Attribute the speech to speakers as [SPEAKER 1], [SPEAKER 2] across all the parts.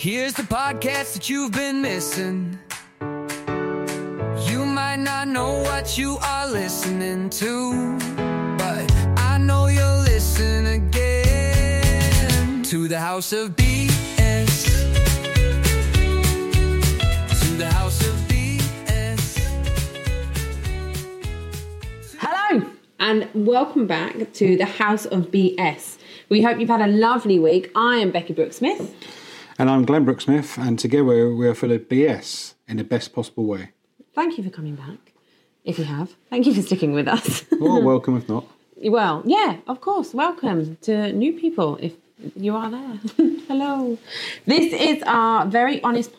[SPEAKER 1] Here's the podcast that you've been missing. You might not know what you are listening to, but I know you'll listen again to the House of BS. To the House of BS.
[SPEAKER 2] Hello, and welcome back to the House of BS. We hope you've had a lovely week. I am Becky Brooksmith.
[SPEAKER 3] And I'm Glenn Brooksmith, and together we are full of BS in the best possible way.
[SPEAKER 2] Thank you for coming back, if you have. Thank you for sticking with us.
[SPEAKER 3] Or welcome if not.
[SPEAKER 2] Well, yeah, of course. Welcome to new people, if you are there. Hello. This is our very honest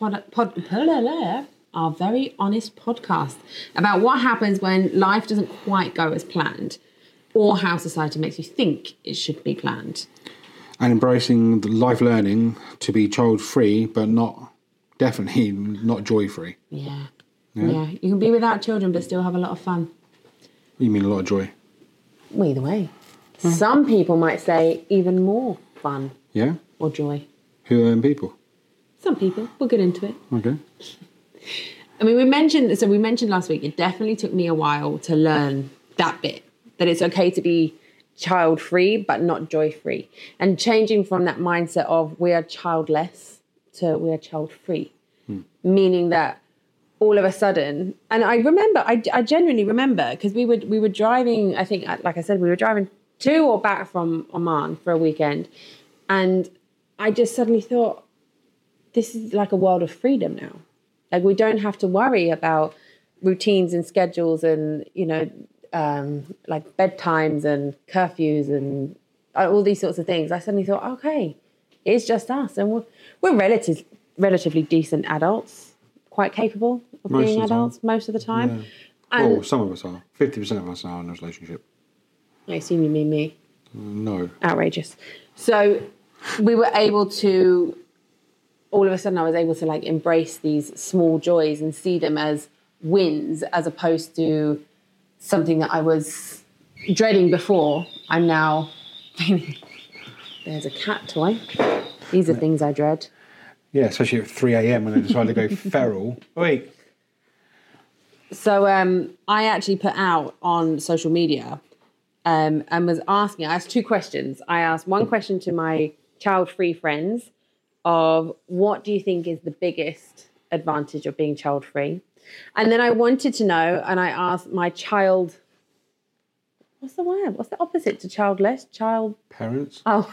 [SPEAKER 2] our very honest podcast about what happens when life doesn't quite go as planned, or how society makes you think it should be planned.
[SPEAKER 3] And embracing the life learning to be child-free, but definitely not joy-free.
[SPEAKER 2] Yeah. You can be without children, but still have a lot of fun.
[SPEAKER 3] You mean a lot of joy?
[SPEAKER 2] Well, either way. Some people might say even more fun.
[SPEAKER 3] Yeah?
[SPEAKER 2] Or joy.
[SPEAKER 3] Who are people?
[SPEAKER 2] Some people. We'll get into it.
[SPEAKER 3] Okay.
[SPEAKER 2] I mean, we mentioned last week, it definitely took me a while to learn that bit, that it's okay to be child-free, but not joy-free. And changing from that mindset of we are childless to we are child-free. Meaning that all of a sudden, and I genuinely remember, because we were driving, I think, like I said, we were driving to or back from Oman for a weekend. And I just suddenly thought, this is like a world of freedom now. Like, we don't have to worry about routines and schedules and, like bedtimes and curfews and all these sorts of things. I suddenly thought, okay, it's just us. And we're relatively decent adults, quite capable of being adults most of the time.
[SPEAKER 3] Yeah.
[SPEAKER 2] And
[SPEAKER 3] well, some of us are. 50% of us are in a relationship.
[SPEAKER 2] I assume you mean me.
[SPEAKER 3] No.
[SPEAKER 2] Outrageous. So we were able to, all of a sudden I was able to like embrace these small joys and see them as wins as opposed to something that I was dreading before. I'm now, there's a cat toy. These are things I dread.
[SPEAKER 3] Yeah, especially at 3 a.m. when they decide to go feral. Wait.
[SPEAKER 2] So I actually put out on social media and was asking, I asked two questions. I asked one question to my child-free friends of what do you think is the biggest advantage of being child-free? And then I wanted to know, and I asked my child, what's the word? What's the opposite to childless?
[SPEAKER 3] Parents?
[SPEAKER 2] Oh.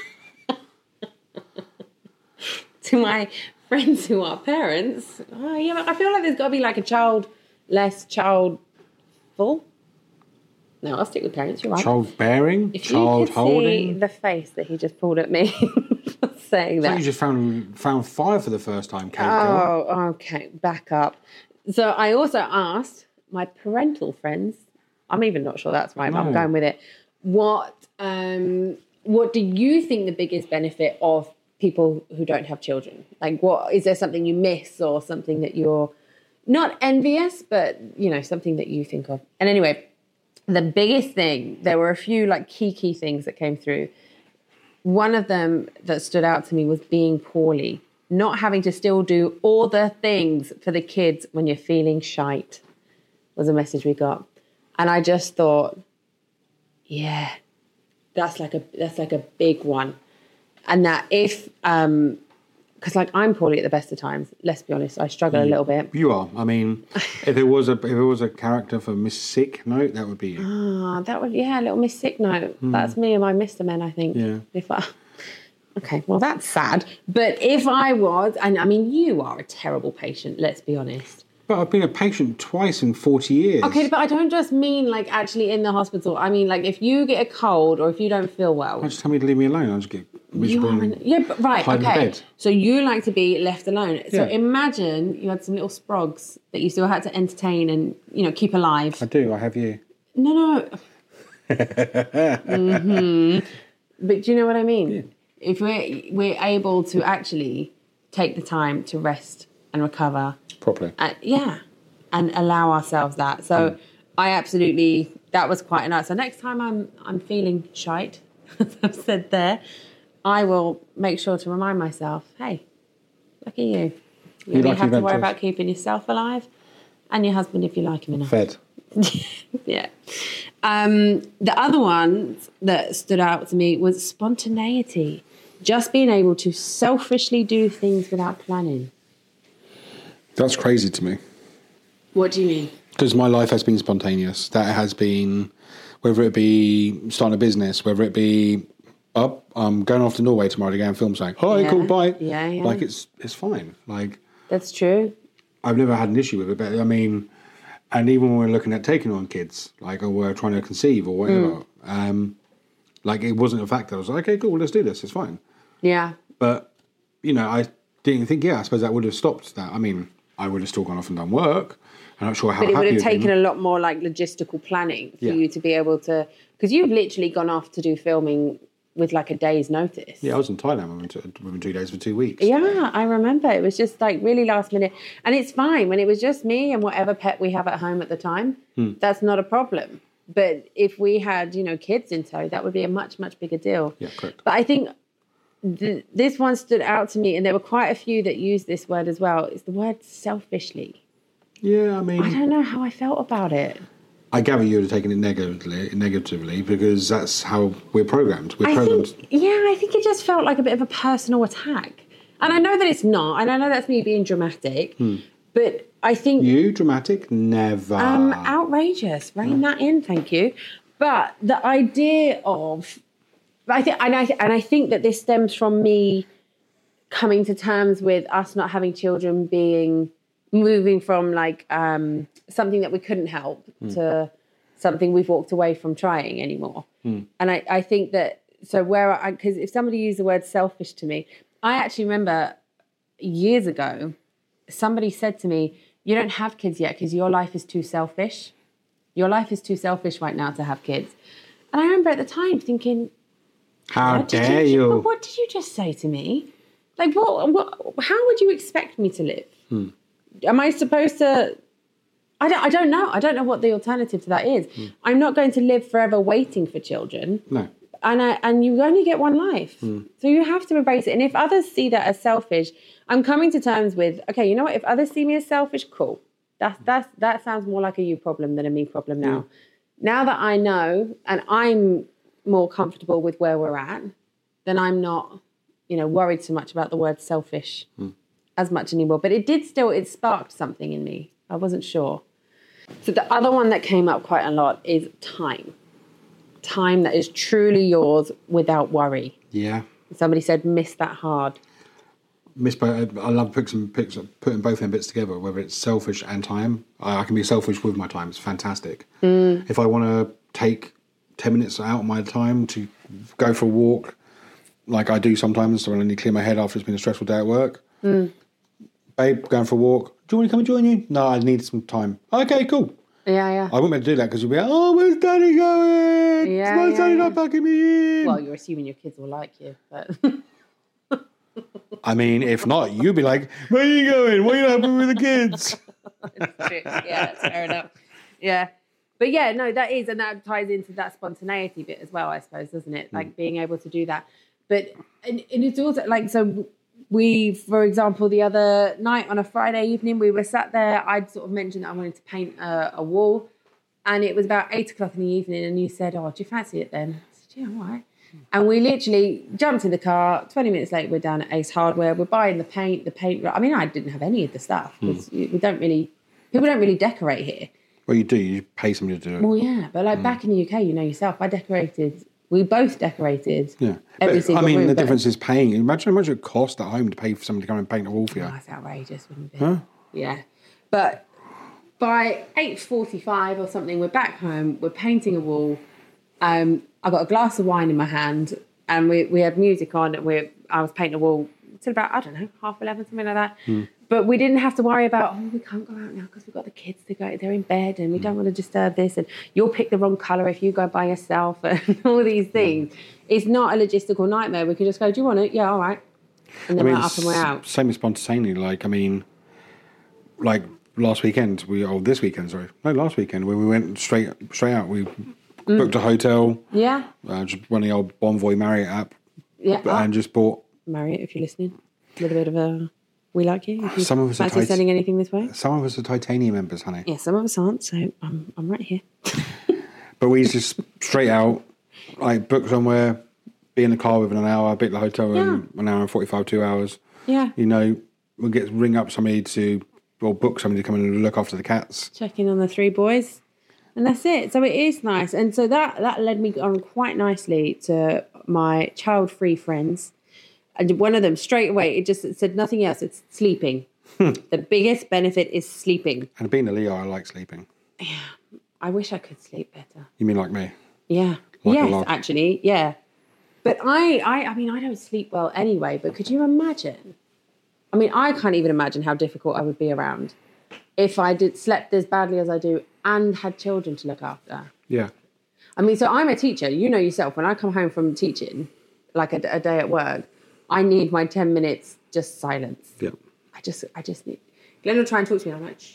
[SPEAKER 2] To my friends who are parents. Oh, yeah, I feel like there's got to be like a childless, childful. No, I'll stick with parents, you're right.
[SPEAKER 3] Childbearing?
[SPEAKER 2] If
[SPEAKER 3] Child
[SPEAKER 2] you could
[SPEAKER 3] holding?
[SPEAKER 2] see the face that he just pulled at me for saying that.
[SPEAKER 3] You just found fire for the first time, Kate.
[SPEAKER 2] Oh, okay, back up. So I also asked my parental friends, I'm even not sure that's right, but I'm going with it. What do you think the biggest benefit of people who don't have children? Like, what is there something you miss or something that you're not envious, but, something that you think of? And anyway, the biggest thing, there were a few like key things that came through. One of them that stood out to me was being poorly. Not having to still do all the things for the kids when you're feeling shite was a message we got. And I just thought, yeah, that's like a big one. And that if, because like I'm poorly at the best of times, let's be honest, I struggle a little bit.
[SPEAKER 3] You are. I mean, if it was a character for Miss Sick Note, that would be you.
[SPEAKER 2] Little Miss Sick Note. That's me and my Mr. Men, I think.
[SPEAKER 3] Yeah.
[SPEAKER 2] Okay, well, that's sad. But if I was, and I mean, you are a terrible patient, let's be honest.
[SPEAKER 3] But I've been a patient twice in 40 years.
[SPEAKER 2] Okay, but I don't just mean like actually in the hospital. I mean like if you get a cold or if you don't feel well.
[SPEAKER 3] Just tell me to leave me alone. I'll just get miserable.
[SPEAKER 2] Right,
[SPEAKER 3] hide in
[SPEAKER 2] okay.
[SPEAKER 3] bed. So
[SPEAKER 2] you like to be left alone. So imagine you had some little sprogs that you still had to entertain and, keep alive.
[SPEAKER 3] I do. I have you.
[SPEAKER 2] No. Mm-hmm. But do you know what I mean? Yeah. If we're able to actually take the time to rest and recover
[SPEAKER 3] properly,
[SPEAKER 2] and allow ourselves that. So I absolutely, that was quite nice. So next time I'm feeling shite, as I've said there, I will make sure to remind myself, hey, Look at you. You
[SPEAKER 3] You
[SPEAKER 2] only
[SPEAKER 3] like
[SPEAKER 2] have to worry
[SPEAKER 3] adventures.
[SPEAKER 2] about keeping yourself alive and your husband if you like him enough.
[SPEAKER 3] Fed.
[SPEAKER 2] Yeah. The other one that stood out to me was spontaneity. Just being able to selfishly do things without planning.
[SPEAKER 3] That's crazy to me.
[SPEAKER 2] What do you mean?
[SPEAKER 3] Because my life has been spontaneous. That has been, whether it be starting a business, whether it be, I'm going off to Norway tomorrow to go and film something. Oh,
[SPEAKER 2] Yeah.
[SPEAKER 3] cool, bye.
[SPEAKER 2] Yeah, yeah.
[SPEAKER 3] Like, it's fine. Like,
[SPEAKER 2] That's true.
[SPEAKER 3] I've never had an issue with it. But, I mean, and even when we're looking at taking on kids, like, or we're trying to conceive or whatever, like, it wasn't a fact that I was like, okay, cool, let's do this. It's fine.
[SPEAKER 2] Yeah.
[SPEAKER 3] But, you know, I didn't think, I suppose that would have stopped that. I mean, I would have still gone off and done work. I'm not sure how
[SPEAKER 2] But it would
[SPEAKER 3] happy
[SPEAKER 2] have
[SPEAKER 3] I'd
[SPEAKER 2] taken
[SPEAKER 3] been.
[SPEAKER 2] a lot more like logistical planning for
[SPEAKER 3] Yeah.
[SPEAKER 2] you to be able to, because you've literally gone off to do filming with like a day's notice.
[SPEAKER 3] Yeah, I was in Thailand within 2 days for 2 weeks.
[SPEAKER 2] Yeah, I remember. It was just like really last minute. And it's fine when it was just me and whatever pet we have at home at the time. That's not a problem. But if we had, you know, kids in tow, that would be a much, much bigger deal.
[SPEAKER 3] Yeah, correct.
[SPEAKER 2] But I think this one stood out to me, and there were quite a few that used this word as well. It's the word selfishly.
[SPEAKER 3] Yeah, I
[SPEAKER 2] I
[SPEAKER 3] mean,
[SPEAKER 2] don't know how I felt about it.
[SPEAKER 3] I gather you would have taken it negatively because that's how we're programmed. We're
[SPEAKER 2] I
[SPEAKER 3] programmed.
[SPEAKER 2] think it just felt like a bit of a personal attack. And I know that it's not, and I know that's me being dramatic, but I think
[SPEAKER 3] You dramatic? Never.
[SPEAKER 2] outrageous. Rein that in, thank you. But the idea of, I think that this stems from me coming to terms with us not having children moving from like something that we couldn't help to something we've walked away from trying anymore. And I think that, so because if somebody used the word selfish to me, I actually remember years ago, somebody said to me, you don't have kids yet because your life is too selfish. Your life is too selfish right now to have kids. And I remember at the time thinking,
[SPEAKER 3] How dare you?
[SPEAKER 2] What did you just say to me? Like, how would you expect me to live? Am I supposed to... I don't know. I don't know what the alternative to that is. I'm not going to live forever waiting for children.
[SPEAKER 3] No.
[SPEAKER 2] And you only get one life. So you have to embrace it. And if others see that as selfish, I'm coming to terms with, okay, you know what? If others see me as selfish, cool. That sounds more like a you problem than a me problem now. Now that I know and I'm more comfortable with where we're at, then I'm not, worried so much about the word selfish as much anymore. But it sparked something in me. I wasn't sure. So the other one that came up quite a lot is time. Time that is truly yours without worry.
[SPEAKER 3] Yeah.
[SPEAKER 2] Somebody said, miss that hard.
[SPEAKER 3] I love putting both them bits together, whether it's selfish and time. I can be selfish with my time. It's fantastic. If I want to take 10 minutes out of my time to go for a walk, like I do sometimes when I need to clear my head after it's been a stressful day at work. Babe, going for a walk. Do you want to come and join you? No, I need some time. Okay, cool.
[SPEAKER 2] Yeah.
[SPEAKER 3] I wouldn't be able to do that because you'll be like, oh, where's Daddy going?
[SPEAKER 2] Yeah,
[SPEAKER 3] Where's Daddy
[SPEAKER 2] yeah.
[SPEAKER 3] not packing me in?
[SPEAKER 2] Well, you're assuming your kids will like you, but...
[SPEAKER 3] I mean, if not, you'd be like, where are you going? Why are you not happy with the kids?
[SPEAKER 2] Yeah, that's fair enough. Yeah. But yeah, no, that is, and that ties into that spontaneity bit as well, I suppose, doesn't it? Like being able to do that. But, and it's also like, so we, for example, the other night on a Friday evening, we were sat there, I'd sort of mentioned that I wanted to paint a wall, and it was about 8 o'clock in the evening, and you said, oh, do you fancy it then? I said, yeah, all right. And we literally jumped in the car. 20 minutes later, we're down at Ace Hardware. We're buying the paint. I mean, I didn't have any of the stuff. People don't really decorate here.
[SPEAKER 3] Well, you do. You pay somebody to do it.
[SPEAKER 2] Well, yeah. But like back in the UK, you know yourself, we both decorated
[SPEAKER 3] Yeah.
[SPEAKER 2] every single room.
[SPEAKER 3] the
[SPEAKER 2] but-
[SPEAKER 3] difference is paying. Imagine how much it costs at home to pay for somebody to come and paint a wall for you.
[SPEAKER 2] Oh, that's outrageous, wouldn't it?
[SPEAKER 3] Huh?
[SPEAKER 2] Yeah. But by 8:45 or something, we're back home. We're painting a wall. I got a glass of wine in my hand, and we had music on, and I was painting a wall till about, I don't know, 11:30, something like that. But we didn't have to worry about, we can't go out now because we've got the kids to go, they're in bed, and we don't want to disturb this, and you'll pick the wrong colour if you go by yourself, and all these things. It's not a logistical nightmare. We can just go, do you want it? Yeah, all right. And then we're up and we're out.
[SPEAKER 3] Same as spontaneity. Like last weekend, last weekend, when we went straight out, we booked a hotel. Yeah. Just run the old Bonvoy Marriott app.
[SPEAKER 2] Yeah.
[SPEAKER 3] And just bought.
[SPEAKER 2] Marriott, if you're listening. A little bit of a We like you. If you
[SPEAKER 3] Some of us are
[SPEAKER 2] fancy sending anything this way.
[SPEAKER 3] Some of us are titanium members, honey.
[SPEAKER 2] Yeah, some of us aren't, so I'm right here.
[SPEAKER 3] But we just straight out, like, book somewhere, be in the car within an hour, book the hotel room, 1 hour and 45, 2 hours.
[SPEAKER 2] Yeah.
[SPEAKER 3] You know, we'll ring up somebody or book somebody to come in and look after the cats.
[SPEAKER 2] Check in on the 3 boys. And that's it. So it is nice. And so that led me on quite nicely to my child-free friends. And one of them, straight away, it said nothing else. It's sleeping. The biggest benefit is sleeping.
[SPEAKER 3] And being a Leo, I like sleeping.
[SPEAKER 2] Yeah. I wish I could sleep better.
[SPEAKER 3] You mean like me?
[SPEAKER 2] Yeah.
[SPEAKER 3] Like
[SPEAKER 2] yes, actually. Yeah. But I mean, I don't sleep well anyway. But could you imagine? I mean, I can't even imagine how difficult I would be around if I slept as badly as I do and had children to look after.
[SPEAKER 3] Yeah.
[SPEAKER 2] I mean, so I'm a teacher. You know yourself. When I come home from teaching, like a day at work, I need my 10 minutes just silence.
[SPEAKER 3] Yeah.
[SPEAKER 2] I just need. Glenn will try and talk to me. I'm like, shh.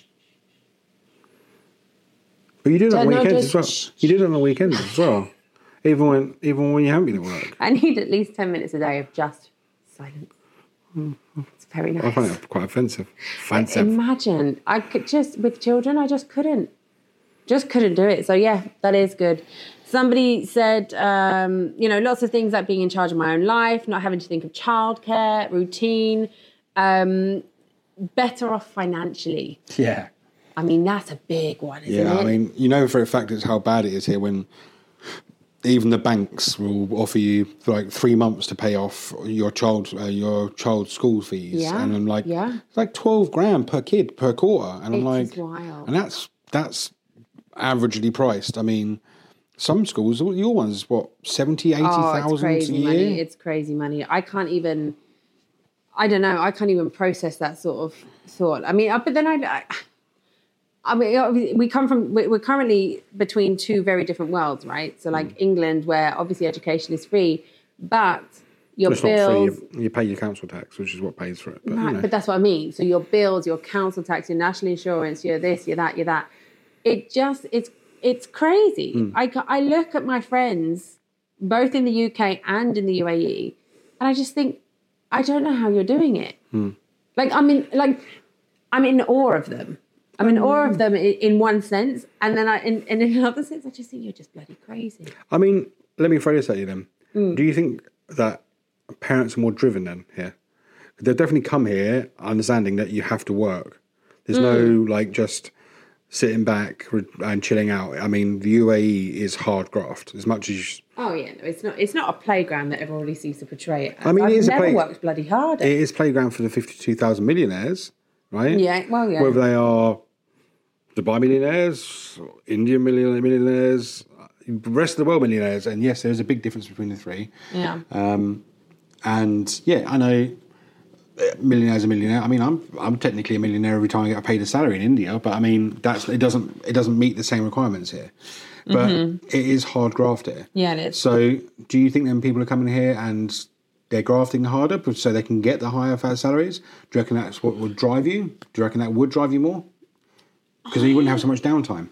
[SPEAKER 3] But you do it on
[SPEAKER 2] No,
[SPEAKER 3] weekends
[SPEAKER 2] just-
[SPEAKER 3] as well. You do it on the weekends as well. Even when you haven't been at work.
[SPEAKER 2] I need at least 10 minutes a day of just silence. It's very nice.
[SPEAKER 3] I find it quite offensive.
[SPEAKER 2] Imagine. I could with children, I just couldn't do it. So yeah, that is good. Somebody said, lots of things like being in charge of my own life, not having to think of childcare, routine, better off financially.
[SPEAKER 3] Yeah.
[SPEAKER 2] I mean, that's a big one, isn't it?
[SPEAKER 3] Yeah, I mean, you know for a fact it's how bad it is here when even the banks will offer you like 3 months to pay off your child's school fees.
[SPEAKER 2] Yeah,
[SPEAKER 3] And I'm like,
[SPEAKER 2] yeah.
[SPEAKER 3] it's like 12 grand per kid per quarter. And I'm
[SPEAKER 2] It's
[SPEAKER 3] like,
[SPEAKER 2] wild.
[SPEAKER 3] and that's averagely priced. I mean, some schools, your one's what, 70, 80,000
[SPEAKER 2] it's crazy
[SPEAKER 3] a year?
[SPEAKER 2] money. It's crazy money. I can't even process that sort of thought. I mean, but then I mean, we're currently between 2 very different worlds, right? So like England, where obviously education is free, but your
[SPEAKER 3] It's
[SPEAKER 2] bills...
[SPEAKER 3] not free. You pay your council tax, which is what pays for it. But,
[SPEAKER 2] Right, but that's what I mean. So your bills, your council tax, your national insurance, your this, your that, your that. It's crazy. I look at my friends, both in the UK and in the UAE, and I just think, I don't know how you're doing it. Like, I'm in awe of them. I'm in awe of them in one sense, and then in another sense, I just think you're just bloody crazy.
[SPEAKER 3] I mean, let me throw this at you then. Do you think that parents are more driven than here? They've definitely come here understanding that you have to work. There's no, like, just sitting back and chilling out. I mean, the UAE is hard graft as much as...
[SPEAKER 2] Oh, yeah, no, it's not a playground that everybody seems to portray it as.
[SPEAKER 3] I mean, it is
[SPEAKER 2] I've never worked bloody hard.
[SPEAKER 3] It is playground for the 52,000 millionaires, right?
[SPEAKER 2] Yeah, well, yeah.
[SPEAKER 3] Whether they are Dubai millionaires, Indian millionaires, the rest of the world millionaires. And yes, there's a big difference between the 3.
[SPEAKER 2] Yeah.
[SPEAKER 3] And yeah, I know millionaire's a millionaire. I mean, I'm technically a millionaire every time I get paid a salary in India, but I mean, it doesn't meet the same requirements here. But it is hard graft here.
[SPEAKER 2] Yeah, it is.
[SPEAKER 3] So do you think then people are coming here and they're grafting harder so they can get the higher salaries? Do you reckon that's what would drive you? Do you reckon that would drive you more? Because then you wouldn't have so much downtime.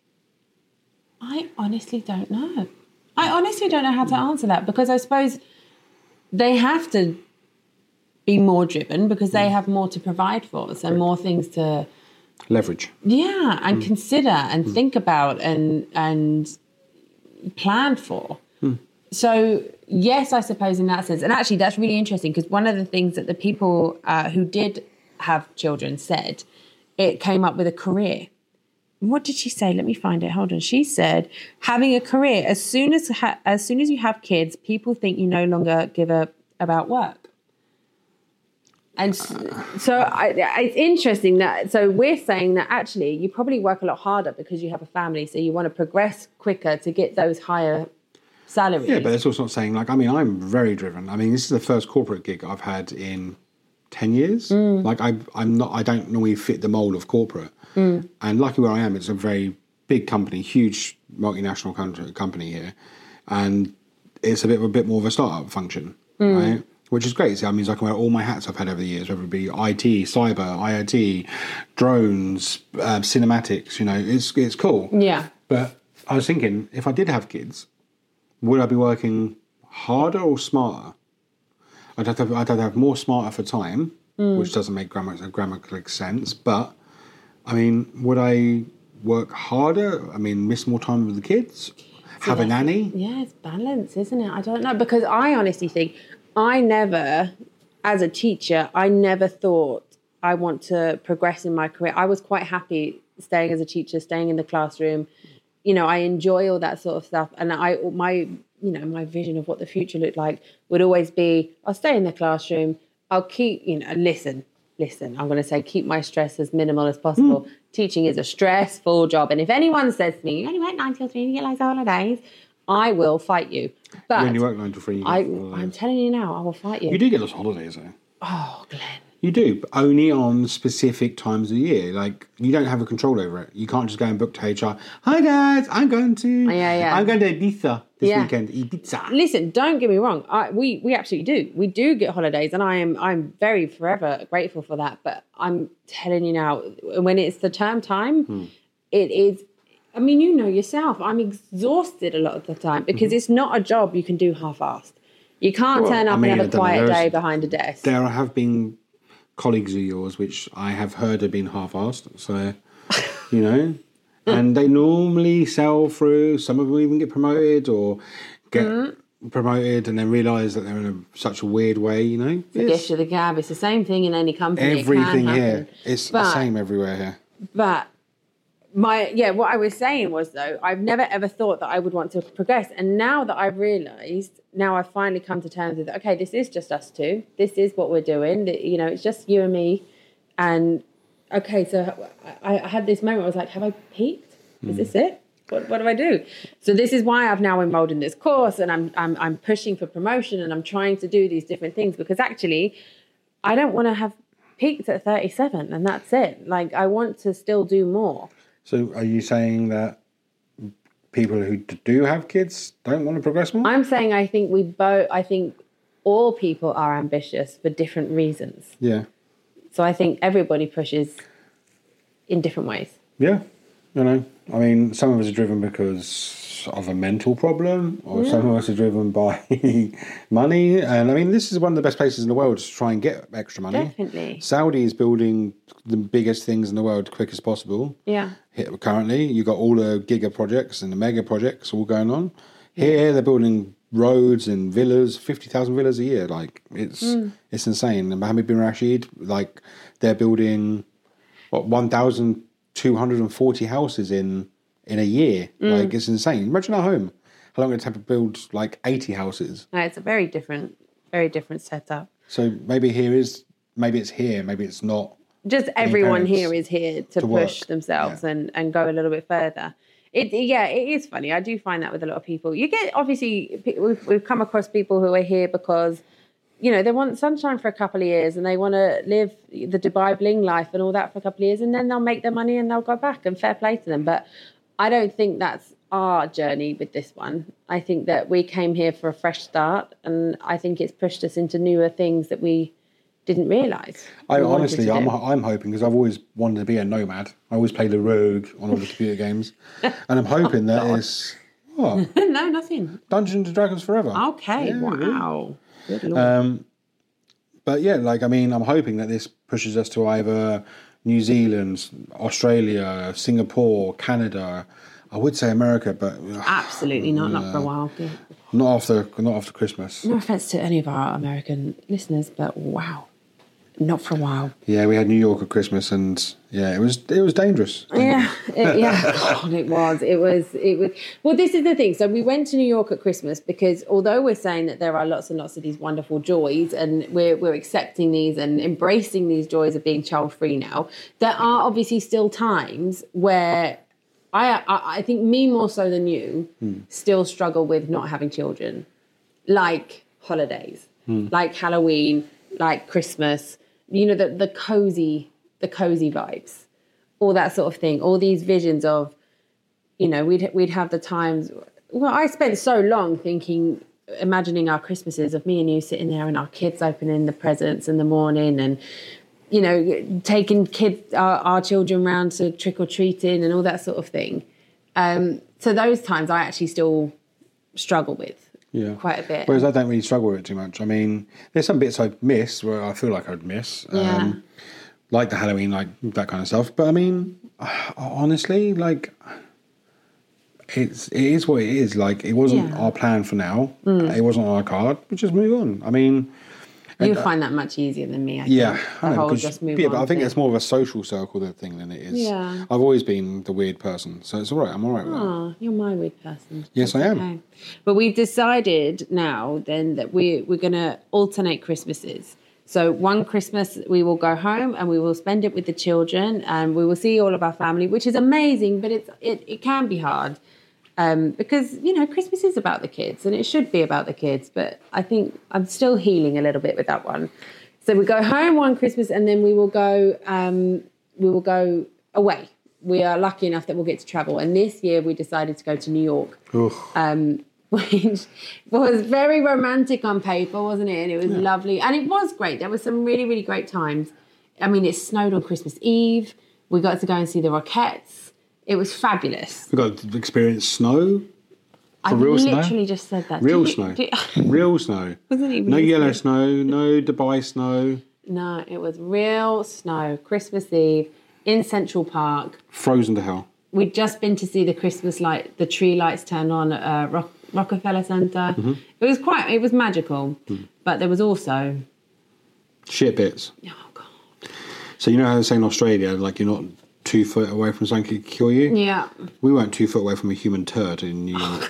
[SPEAKER 2] I honestly don't know. I honestly don't know how to answer that, because I suppose they have to be more driven because they have more to provide for us and more things to...
[SPEAKER 3] Leverage.
[SPEAKER 2] Yeah, and consider and think about and plan for. So, yes, I suppose in that sense. And actually, that's really interesting, because one of the things that the people who did have children said, it came up with a career. What did she say? Let me find it. Hold on. She said, having a career, as soon as you have kids, people think you no longer give about work. And so it's interesting that, so we're saying that actually you probably work a lot harder because you have a family, so you want to progress quicker to get those higher salaries.
[SPEAKER 3] Yeah, but it's also not saying, like, I mean, I'm very driven. I mean, this is the first corporate gig I've had in 10 years. Like, I don't normally fit the mold of corporate. And lucky where I am, it's a very big company, huge multinational company here. And it's a bit more of a startup function, right? Which is great. So that means I can wear all my hats I've had over the years, whether it be IT, cyber, IoT, drones, cinematics, you know, it's cool.
[SPEAKER 2] Yeah.
[SPEAKER 3] But I was thinking, if I did have kids, would I be working harder or smarter? I'd have to have more smarter for time, which doesn't make grammatically sense. But, I mean, would I work harder? I mean, miss more time with the kids? Have a nanny?
[SPEAKER 2] Yeah, it's balance, isn't it? I don't know. Because I honestly think as a teacher, I never thought I want to progress in my career. I was quite happy staying as a teacher, staying in the classroom. You know, I enjoy all that sort of stuff. And my vision of what the future looked like would always be, I'll stay in the classroom. I'll keep, listen, I'm going to say keep my stress as minimal as possible. Teaching is a stressful job. And if anyone says to me, you only work 9 till 3 and you get loads of holidays, I will fight you. But
[SPEAKER 3] When you work 9 till 3,
[SPEAKER 2] I'm telling you now, I will fight you.
[SPEAKER 3] You do get lots of holidays, though.
[SPEAKER 2] Oh, Glenn.
[SPEAKER 3] You do, but only on specific times of the year. Like, you don't have a control over it. You can't just go and book to HR. Hi, guys, I'm going to Ibiza this weekend. Ibiza.
[SPEAKER 2] Listen, don't get me wrong. We absolutely do. We do get holidays, and I'm very forever grateful for that. But I'm telling you now, when it's the term time, it is. I mean, you know yourself. I'm exhausted a lot of the time because it's not a job you can do half-assed. You can't turn up and have a quiet day behind a desk.
[SPEAKER 3] There have been colleagues of yours which I have heard have been half-assed, so and they normally sell through. Some of them even get promoted or get promoted and then realise that they're in such a weird way.
[SPEAKER 2] The gift of the gab. It's the same thing in any company.
[SPEAKER 3] Everything here, it's the same everywhere here.
[SPEAKER 2] But what I was saying was, though, I've never ever thought that I would want to progress, and now that I've realised. Now I've finally come to terms with, okay, this is just us two. This is what we're doing. It's just you and me. And, okay, so I had this moment. I was like, have I peaked? Is this it? What do I do? So this is why I've now enrolled in this course, and I'm pushing for promotion, and I'm trying to do these different things because actually I don't want to have peaked at 37 and that's it. Like, I want to still do more.
[SPEAKER 3] So are you saying that people who do have kids don't want to progress more?
[SPEAKER 2] I'm saying I think all people are ambitious for different reasons.
[SPEAKER 3] Yeah.
[SPEAKER 2] So I think everybody pushes in different ways.
[SPEAKER 3] Yeah. I mean, some of us are driven because of a mental problem, or some of us are driven by money. And I mean, this is one of the best places in the world to try and get extra money.
[SPEAKER 2] Definitely.
[SPEAKER 3] Saudi is building the biggest things in the world quick as possible.
[SPEAKER 2] Yeah.
[SPEAKER 3] Currently, you've got all the giga projects and the mega projects all going on. Here, they're building roads and villas, 50,000 villas a year. Like, it's insane. And Mohammed bin Rashid, like, they're building, 1,240 houses in a year. Like, it's insane. Imagine our home. How long it take to build, like, 80 houses?
[SPEAKER 2] No, it's a very different setup.
[SPEAKER 3] So maybe it's here, maybe it's not.
[SPEAKER 2] Just everyone here is here to push themselves and go a little bit further. It is funny. I do find that with a lot of people. You get, obviously, we've come across people who are here because, they want sunshine for a couple of years and they want to live the Dubai bling life and all that for a couple of years, and then they'll make their money and they'll go back, and fair play to them. But I don't think that's our journey with this one. I think that we came here for a fresh start, and I think it's pushed us into newer things that we didn't realise.
[SPEAKER 3] I'm hoping, because I've always wanted to be a nomad. I always play the rogue on all the computer games, and I'm hoping that it's what?
[SPEAKER 2] No, nothing.
[SPEAKER 3] Dungeons and Dragons Forever.
[SPEAKER 2] Okay, yeah, wow. Good
[SPEAKER 3] Lord. But yeah, I'm hoping that this pushes us to either New Zealand, Australia, Singapore, Canada. I would say America, but
[SPEAKER 2] absolutely not for a while.
[SPEAKER 3] Not after Christmas.
[SPEAKER 2] No offense to any of our American listeners, but wow. Not for a while.
[SPEAKER 3] Yeah, we had New York at Christmas, and it was dangerous.
[SPEAKER 2] Yeah, God, it was. Well, this is the thing. So we went to New York at Christmas because although we're saying that there are lots and lots of these wonderful joys, and we're accepting these and embracing these joys of being child free now, there are obviously still times where I think me more so than you still struggle with not having children, like holidays, like Halloween, like Christmas. The cozy vibes, all that sort of thing, all these visions of, we'd have the times. Well, I spent so long imagining our Christmases of me and you sitting there and our kids opening the presents in the morning and, taking our children round to trick or treating and all that sort of thing. So those times I actually still struggle with. quite a bit.
[SPEAKER 3] Whereas I don't really struggle with it too much. I mean, there's some bits I miss where I feel like I'd miss. Like the Halloween, like that kind of stuff. But I mean, honestly, like, it is what it is. Like, it wasn't our plan for now. It wasn't on our card. We just move on. I mean...
[SPEAKER 2] You'll find that much easier than me, I think.
[SPEAKER 3] I know. But I think
[SPEAKER 2] thing.
[SPEAKER 3] it's more of a social circle thing than it is.
[SPEAKER 2] Yeah.
[SPEAKER 3] I've always been the weird person, so it's all right. I'm all right with that.
[SPEAKER 2] Oh, you're my weird person.
[SPEAKER 3] Yes,
[SPEAKER 2] That's
[SPEAKER 3] I am.
[SPEAKER 2] okay. But we've decided now then that we're going to alternate Christmases. So one Christmas we will go home and we will spend it with the children and we will see all of our family, which is amazing, but it can be hard. Because, you know, Christmas is about the kids and it should be about the kids. But I think I'm still healing a little bit with that one. So we go home one Christmas and then we will go away. We are lucky enough that we'll get to travel. And this year we decided to go to New York, which was very romantic on paper, wasn't it? And it was lovely. And it was great. There were some really, really great times. I mean, it snowed on Christmas Eve. We got to go and see the Rockettes. It was fabulous.
[SPEAKER 3] We got to experience snow.
[SPEAKER 2] I literally just said that.
[SPEAKER 3] Real snow. Real snow.
[SPEAKER 2] Wasn't even
[SPEAKER 3] no yellow snow, no Dubai snow.
[SPEAKER 2] No, it was real snow. Christmas Eve in Central Park.
[SPEAKER 3] Frozen to hell.
[SPEAKER 2] We'd just been to see the Christmas light, the tree lights turn on at Rockefeller Center. It was magical. But there was also...
[SPEAKER 3] shit bits.
[SPEAKER 2] Oh, God.
[SPEAKER 3] So you know how they say in Australia, like you're not 2 foot away from something that could kill you?
[SPEAKER 2] Yeah.
[SPEAKER 3] We weren't 2 foot away from a human turd in New York.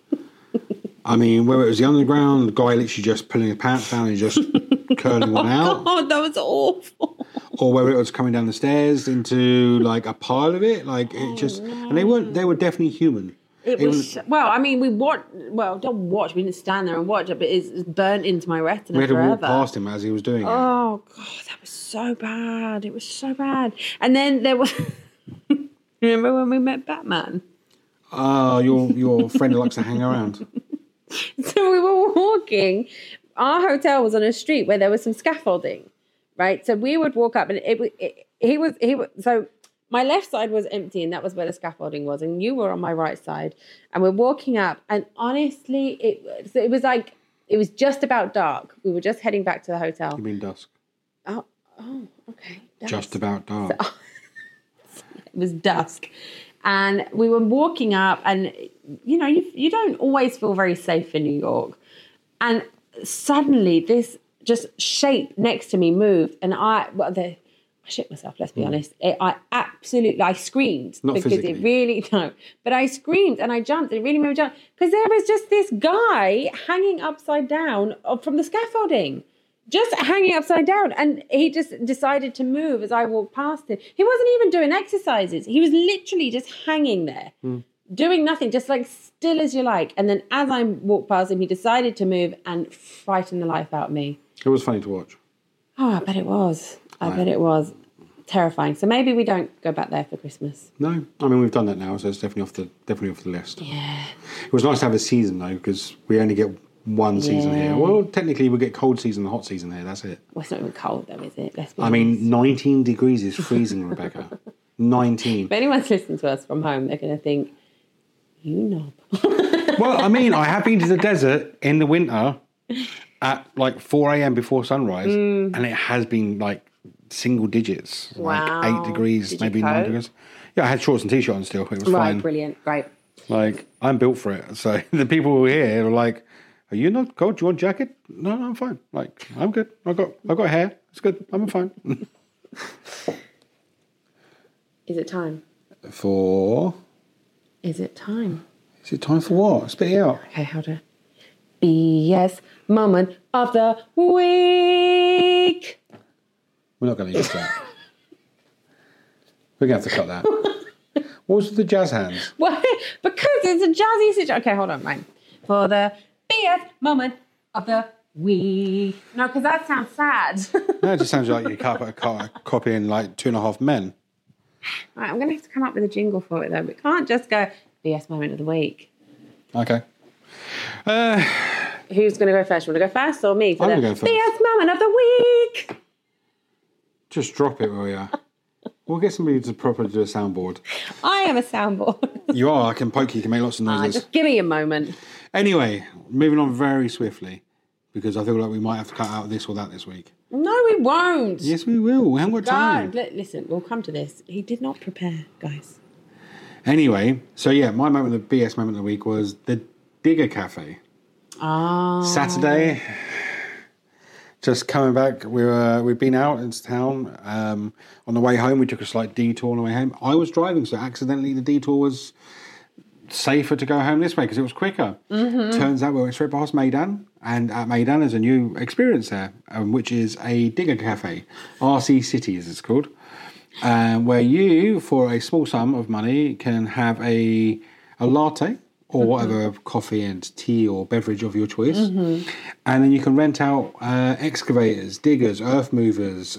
[SPEAKER 3] I mean, whether it was the underground, the guy literally just pulling his pants down and just curling one out.
[SPEAKER 2] Oh, that was awful.
[SPEAKER 3] Or whether it was coming down the stairs into like a pile of it. Like it just... No. And they were definitely human.
[SPEAKER 2] It was well, I mean, we don't watch, we didn't stand there and watch it, but it's burnt into my retina
[SPEAKER 3] forever. We had to
[SPEAKER 2] forever.
[SPEAKER 3] walk past him as he was doing it.
[SPEAKER 2] Oh, God, that was so bad. It was so bad. And then there was... Remember when we met Batman?
[SPEAKER 3] Oh, your friend who likes to hang around.
[SPEAKER 2] So we were walking. Our hotel was on a street where there was some scaffolding, right? So we would walk up and he was so... My left side was empty and that was where the scaffolding was. And you were on my right side. And we're walking up. And honestly, it was just about dark. We were just heading back to the hotel.
[SPEAKER 3] You mean dusk?
[SPEAKER 2] Oh, okay. Dusk.
[SPEAKER 3] Just about dark.
[SPEAKER 2] So, it was dusk. And we were walking up and, you know, you don't always feel very safe in New York. And suddenly this just shape next to me moved. And I shit myself, let's be honest. I screamed.
[SPEAKER 3] Not
[SPEAKER 2] because
[SPEAKER 3] physically.
[SPEAKER 2] it really, no. But I screamed and I jumped. It really made me jump. Because there was just this guy hanging upside down from the scaffolding. Just hanging upside down. And he just decided to move as I walked past him. He wasn't even doing exercises. He was literally just hanging there. Doing nothing, just like still as you like. And then as I walked past him, he decided to move and frighten the life out of me.
[SPEAKER 3] It was funny to watch.
[SPEAKER 2] Oh, I bet it was. I bet it was terrifying. So maybe we don't go back there for Christmas.
[SPEAKER 3] No, I mean we've done that now, so it's definitely off the list.
[SPEAKER 2] Yeah.
[SPEAKER 3] It was nice to have a season though, because we only get one season here. Well, technically we get cold season and hot season here. That's it.
[SPEAKER 2] Well, it's not even cold though, is it? Let's be
[SPEAKER 3] I mean, 19 degrees is freezing, Rebecca. 19.
[SPEAKER 2] If anyone's listening to us from home, they're going to think, you knob.
[SPEAKER 3] Well, I mean, I have been to the desert in the winter at like 4 a.m. before sunrise, and it has been like single digits,
[SPEAKER 2] Wow.
[SPEAKER 3] like 8 degrees,
[SPEAKER 2] Did you
[SPEAKER 3] maybe 9
[SPEAKER 2] cope?
[SPEAKER 3] degrees. Yeah, I had shorts and t-shirt on still. It was
[SPEAKER 2] Right,
[SPEAKER 3] fine.
[SPEAKER 2] brilliant, great.
[SPEAKER 3] Like, I'm built for it. So the people who are here are like, are you not cold? Do you want a jacket? No, I'm fine. Like, I'm good. I've got hair. It's good. I'm fine.
[SPEAKER 2] Is it time?
[SPEAKER 3] For...
[SPEAKER 2] Is it time?
[SPEAKER 3] Is it time for what? Spit it out.
[SPEAKER 2] Okay, hold on. BS moment of the week.
[SPEAKER 3] We're not going to use that. We're going to have to cut that. What was with the jazz hands?
[SPEAKER 2] Well, because it's a jazzy situation. Okay, hold on, right. For the BS moment of the week. No, because that sounds sad.
[SPEAKER 3] No, it just sounds like you're copying like 2.5 Men.
[SPEAKER 2] Right, I'm going to have to come up with a jingle for it, though. We can't just go BS moment of the week.
[SPEAKER 3] Okay.
[SPEAKER 2] Who's going to go first? You want to go first or me? For
[SPEAKER 3] I'm
[SPEAKER 2] the
[SPEAKER 3] gonna go first.
[SPEAKER 2] BS moment of the week.
[SPEAKER 3] Just drop it, will you? We'll get somebody to properly do a soundboard.
[SPEAKER 2] I am a soundboard.
[SPEAKER 3] You are. I can poke you. You can make lots of noises.
[SPEAKER 2] Just give me a moment.
[SPEAKER 3] Anyway, moving on very swiftly, because I feel like we might have to cut out this or that this week.
[SPEAKER 2] No, we won't.
[SPEAKER 3] Yes, we will. We haven't got time.
[SPEAKER 2] God, listen, we'll come to this. He did not prepare, guys.
[SPEAKER 3] Anyway, so yeah, my moment, the BS moment of the week was the Digger Cafe. Saturday, just coming back. We'd been out in town. On the way home, we took a slight detour on the way home. I was driving, so accidentally the detour was safer to go home this way because it was quicker. Turns out we went straight past Maidan, and at Maidan there's a new experience there, which is a Digger Cafe, RC City as it's called, where you, for a small sum of money, can have a latte or whatever coffee and tea or beverage of your choice, and then you can rent out excavators, diggers, earth movers.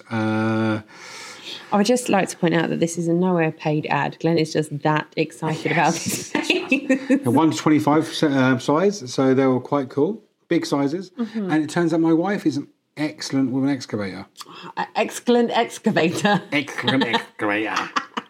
[SPEAKER 2] I would just like to point out that this is a nowhere paid ad. Glenn is just that excited about this.
[SPEAKER 3] A 1 to 25 size, so they were quite cool. Big sizes. And it turns out my wife is excellent with an excavator.
[SPEAKER 2] Excellent excavator.
[SPEAKER 3] Excellent excavator.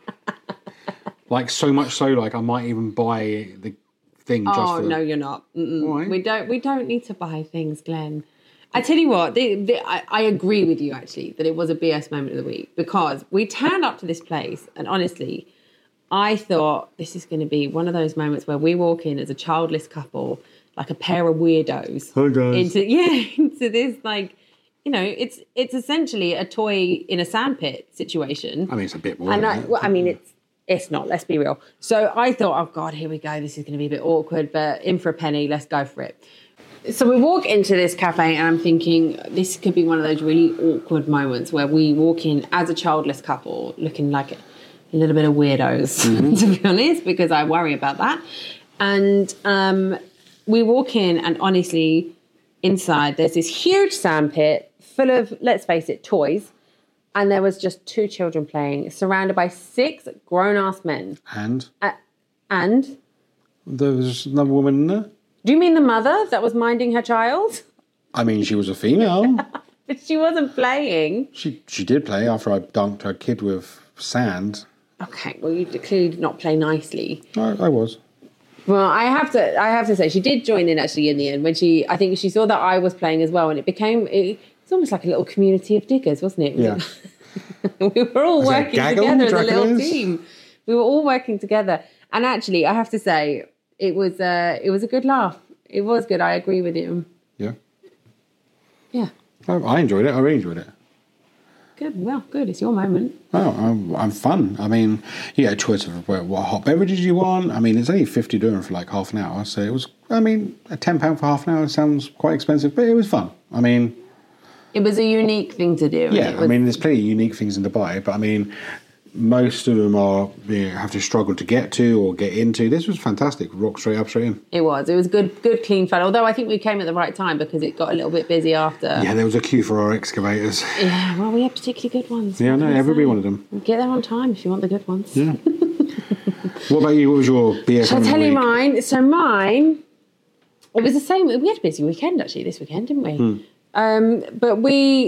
[SPEAKER 3] Like, so much so, like, I might even buy the thing just for...
[SPEAKER 2] Oh, no, you're not.
[SPEAKER 3] Why?
[SPEAKER 2] We don't need to buy things, Glenn. I tell you what, I agree with you, actually, that it was a BS moment of the week, because we turned up to this place, and honestly, I thought this is going to be one of those moments where we walk in as a childless couple, like a pair of weirdos.
[SPEAKER 3] Hi, guys.
[SPEAKER 2] Into this, like, you know, it's essentially a toy in a sandpit situation.
[SPEAKER 3] I mean, it's a bit more.
[SPEAKER 2] And it's not, let's be real. So I thought, oh God, here we go. This is going to be a bit awkward, but in for a penny, let's go for it. So we walk into this cafe and I'm thinking this could be one of those really awkward moments where we walk in as a childless couple looking like a little bit of weirdos, to be honest, because I worry about that. And we walk in and honestly, inside there's this huge sandpit full of, let's face it, toys. And there was just 2 children playing, surrounded by 6 grown-ass men.
[SPEAKER 3] And?
[SPEAKER 2] And?
[SPEAKER 3] There was another woman in there?
[SPEAKER 2] Do you mean the mother that was minding her child?
[SPEAKER 3] I mean, she was a female.
[SPEAKER 2] But she wasn't playing.
[SPEAKER 3] She did play after I dunked her kid with sand.
[SPEAKER 2] Okay, well, you clearly did not play nicely.
[SPEAKER 3] I was.
[SPEAKER 2] Well, I have to say, she did join in actually in the end when I think she saw that I was playing as well, and it's almost like a little community of diggers, wasn't it?
[SPEAKER 3] Yeah.
[SPEAKER 2] We were all working together as a little team. We were all working together, and actually, I have to say, it was a good laugh. It was good. I agree with you.
[SPEAKER 3] Yeah.
[SPEAKER 2] Yeah.
[SPEAKER 3] I enjoyed it. I really enjoyed it.
[SPEAKER 2] Good. Well, good. It's your moment.
[SPEAKER 3] Oh, I'm fun. I mean, you get a choice of what hot beverages you want. I mean, it's only 50 dirham for like half an hour. So it was, I mean, a £10 for half an hour sounds quite expensive, but it was fun. I mean...
[SPEAKER 2] It was a unique thing to do.
[SPEAKER 3] Yeah, I mean, there's plenty of unique things in Dubai, but I mean, most of them have to struggle to get to or get into. This was fantastic. Rock straight up, straight in. It
[SPEAKER 2] was good, clean fun. Although I think we came at the right time because it got a little bit busy after.
[SPEAKER 3] Yeah, there was a queue for our excavators.
[SPEAKER 2] Yeah, well, we had particularly good ones.
[SPEAKER 3] Yeah, no, everybody wanted them.
[SPEAKER 2] Get there on time if you want the good ones.
[SPEAKER 3] Yeah. What about you? What was your BS?
[SPEAKER 2] Shall I tell you mine? So mine, it was the same. We had a busy weekend actually this weekend, didn't we? But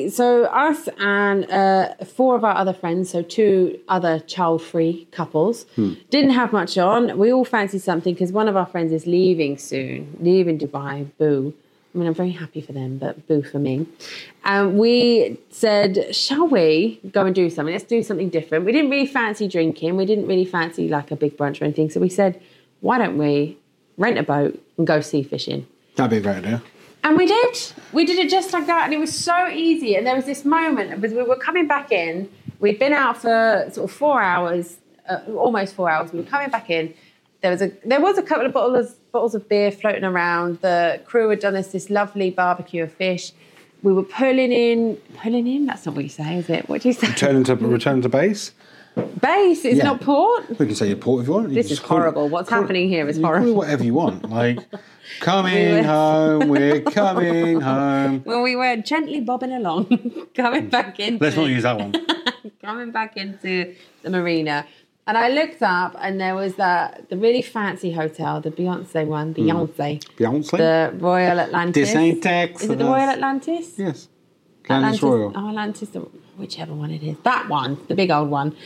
[SPEAKER 2] us and 4 of our other friends, so 2 other child-free couples, didn't have much on. We all fancied something because one of our friends is leaving soon, leaving Dubai, boo. I mean, I'm very happy for them, but boo for me. And we said, shall we go and do something? Let's do something different. We didn't really fancy drinking. We didn't really fancy like a big brunch or anything. So we said, why don't we rent a boat and go sea fishing?
[SPEAKER 3] That'd be a great idea.
[SPEAKER 2] And we did. We did it just like that. And it was so easy. And there was this moment, because we were coming back in. We'd been out for sort of 4 hours, almost 4 hours. We were coming back in. There was a couple of bottles of beer floating around. The crew had done us this lovely barbecue of fish. We were pulling in. That's not what you say, is it? What do you say?
[SPEAKER 3] Return to base.
[SPEAKER 2] Base? It's not port?
[SPEAKER 3] We can say your port if you want.
[SPEAKER 2] This is horrible. What's happening here is horrible.
[SPEAKER 3] Call it whatever you want. Like, coming home, we're coming home.
[SPEAKER 2] Well, we were gently bobbing along, coming back into...
[SPEAKER 3] Let's not use that one.
[SPEAKER 2] Coming back into the marina. And I looked up and there was the really fancy hotel, the Beyonce one, Beyonce. The Royal Atlantis.
[SPEAKER 3] This ain't Texas.
[SPEAKER 2] Is it the Royal Atlantis?
[SPEAKER 3] Yes. Atlantis Royal.
[SPEAKER 2] Oh, Atlantis, whichever one it is. That one, the big old one.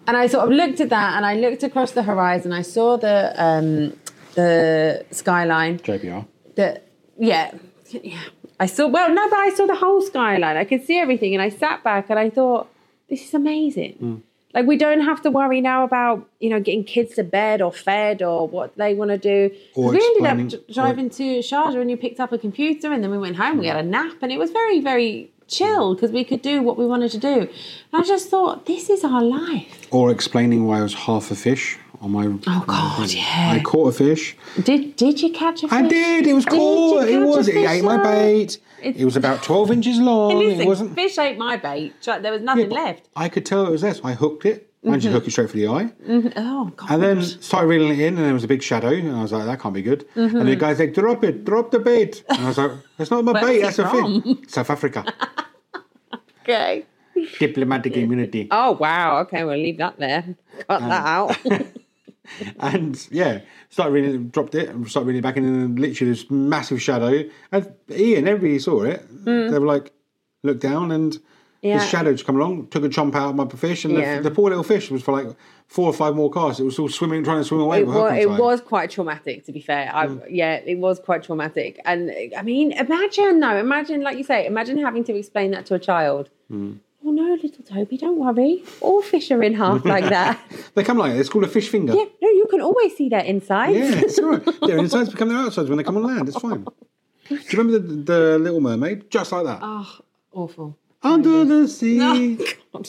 [SPEAKER 2] And I sort of looked at that, and I looked across the horizon. I saw the skyline.
[SPEAKER 3] JBR.
[SPEAKER 2] Yeah. I saw. Well, no, but I saw the whole skyline. I could see everything, and I sat back and I thought, this is amazing. Like, we don't have to worry now about, getting kids to bed or fed or what they want to do.
[SPEAKER 3] Or
[SPEAKER 2] we ended up driving to Sharjah, and you picked up a computer, and then we went home. We had a nap, and it was very, very chill because we could do what we wanted to do. And I just thought, this is our life.
[SPEAKER 3] Or explaining why I was half a fish on my.
[SPEAKER 2] Oh God, yeah.
[SPEAKER 3] I caught a fish.
[SPEAKER 2] Did you catch a fish?
[SPEAKER 3] I did. It was cool. It was. It ate my bait. It was about 12 inches long.
[SPEAKER 2] Listen,
[SPEAKER 3] it wasn't.
[SPEAKER 2] Fish ate my bait. There was nothing left.
[SPEAKER 3] I could tell it was there, so I hooked it. I just hook it straight for the eye.
[SPEAKER 2] Oh God.
[SPEAKER 3] And then started reeling it in, and there was a big shadow, and I was like, that can't be good. And the guy's like, drop the bait. And I was like, that's not my bait, that's a fish. South Africa.
[SPEAKER 2] Okay.
[SPEAKER 3] Diplomatic immunity.
[SPEAKER 2] Oh wow. Okay, we'll leave that there. Cut that out.
[SPEAKER 3] And yeah, dropped it, and started reeling it back in, and literally this massive shadow. And Ian, everybody saw it. They were like, looked down, and this shadow just come along, took a chomp out of my fish, and the poor little fish was for like 4 or 5 more casts. It was all trying to swim away.
[SPEAKER 2] It was quite traumatic, to be fair. It was quite traumatic. And I mean, imagine, like you say, imagine having to explain that to a child. Oh no, little Toby, don't worry. All fish are in half like that.
[SPEAKER 3] They come like that. It's called a fish finger.
[SPEAKER 2] Yeah, no, you can always see their insides.
[SPEAKER 3] Yeah, it's all right. Their insides become their outsides when they come on land. It's fine. Do you remember the Little Mermaid? Just like that.
[SPEAKER 2] Oh, awful.
[SPEAKER 3] Under the sea.
[SPEAKER 2] Oh, God.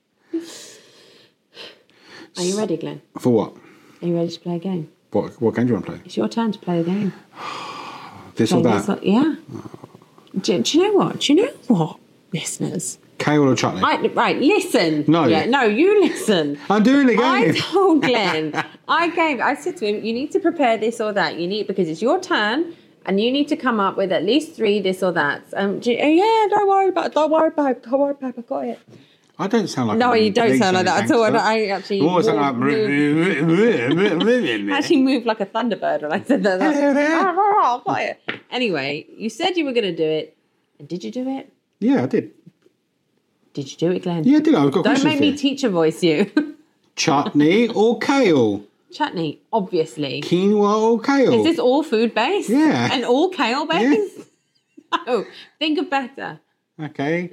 [SPEAKER 2] Are you ready, Glenn?
[SPEAKER 3] For what?
[SPEAKER 2] Are you ready to play a game?
[SPEAKER 3] What game do you want to play?
[SPEAKER 2] It's your turn to play a game.
[SPEAKER 3] This or that?
[SPEAKER 2] Yeah. Do you know what? Listeners.
[SPEAKER 3] Kale or chutney?
[SPEAKER 2] Right, listen.
[SPEAKER 3] No.
[SPEAKER 2] Yeah, no, you listen.
[SPEAKER 3] I'm doing the game.
[SPEAKER 2] I told Glenn, I said to him, you need to prepare this or that. Because it's your turn, and you need to come up with at least 3 this or that. Don't worry about it, I've got it.
[SPEAKER 3] I don't sound like...
[SPEAKER 2] No, you don't sound like that at all. I actually...
[SPEAKER 3] You always sound like...
[SPEAKER 2] actually moved like a thunderbird when I said that. I've got it. Anyway, you said you were going to do it. And did you do it?
[SPEAKER 3] Yeah, I did.
[SPEAKER 2] Did you do it, Glenn?
[SPEAKER 3] Yeah, I did. I've got
[SPEAKER 2] Don't make me teacher voice you.
[SPEAKER 3] Chutney or kale?
[SPEAKER 2] Chutney, obviously.
[SPEAKER 3] Quinoa or kale?
[SPEAKER 2] Is this all food based?
[SPEAKER 3] Yeah.
[SPEAKER 2] And all kale based? Yeah. No, think of better.
[SPEAKER 3] Okay.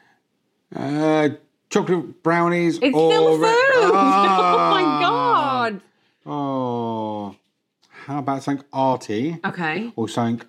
[SPEAKER 3] Chocolate brownies.
[SPEAKER 2] It's still food. Oh my God.
[SPEAKER 3] Oh. How about something arty?
[SPEAKER 2] Okay.
[SPEAKER 3] Or something...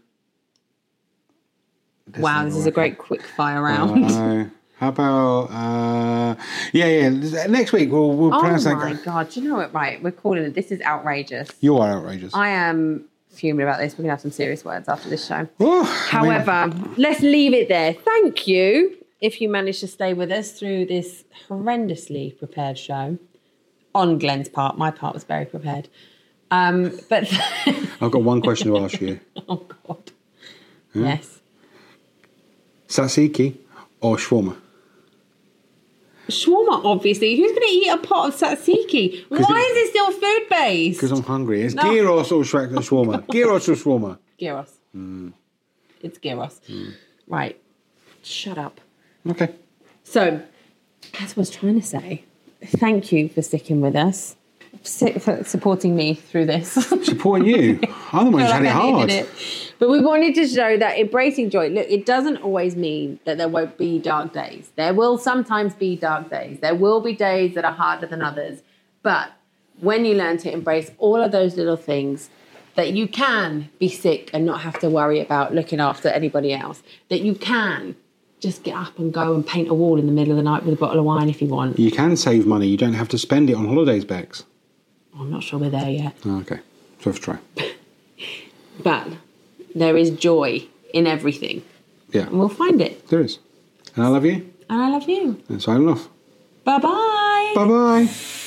[SPEAKER 2] Wow, this is a great quick fire round.
[SPEAKER 3] How about next week we'll pronounce that.
[SPEAKER 2] Oh my God, do you know what? Right, we're calling it. This is outrageous.
[SPEAKER 3] You are outrageous.
[SPEAKER 2] I am fuming about this. We're gonna have some serious words after this show.
[SPEAKER 3] Oh,
[SPEAKER 2] However, let's leave it there. Thank you if you managed to stay with us through this horrendously prepared show. On Glenn's part, my part was very prepared. But
[SPEAKER 3] I've got one question to ask you.
[SPEAKER 2] Oh God. Yeah? Yes.
[SPEAKER 3] Tzatziki or shawarma?
[SPEAKER 2] Shawarma, obviously. Who's going to eat a pot of tzatziki? Why is it still food-based?
[SPEAKER 3] Because I'm hungry. It's gyros or shawarma. Gyros or shawarma?
[SPEAKER 2] Gyros. It's gyros. Right. Shut up.
[SPEAKER 3] Okay.
[SPEAKER 2] So, as I was trying to say, thank you for sticking with us, for supporting me through this.
[SPEAKER 3] Supporting you? I'm the one who's had it hard.
[SPEAKER 2] But we wanted to show that embracing joy, look, it doesn't always mean that there won't be dark days. There will sometimes be dark days. There will be days that are harder than others. But when you learn to embrace all of those little things, that you can be sick and not have to worry about looking after anybody else, that you can just get up and go and paint a wall in the middle of the night with a bottle of wine if you want.
[SPEAKER 3] You can save money. You don't have to spend it on holidays, Bex.
[SPEAKER 2] I'm not sure we're there yet.
[SPEAKER 3] Oh, okay. So let's try.
[SPEAKER 2] But there is joy in everything.
[SPEAKER 3] Yeah.
[SPEAKER 2] And we'll find it.
[SPEAKER 3] There is. And I love you.
[SPEAKER 2] And I love you.
[SPEAKER 3] And signing off.
[SPEAKER 2] Bye-bye.
[SPEAKER 3] Bye-bye.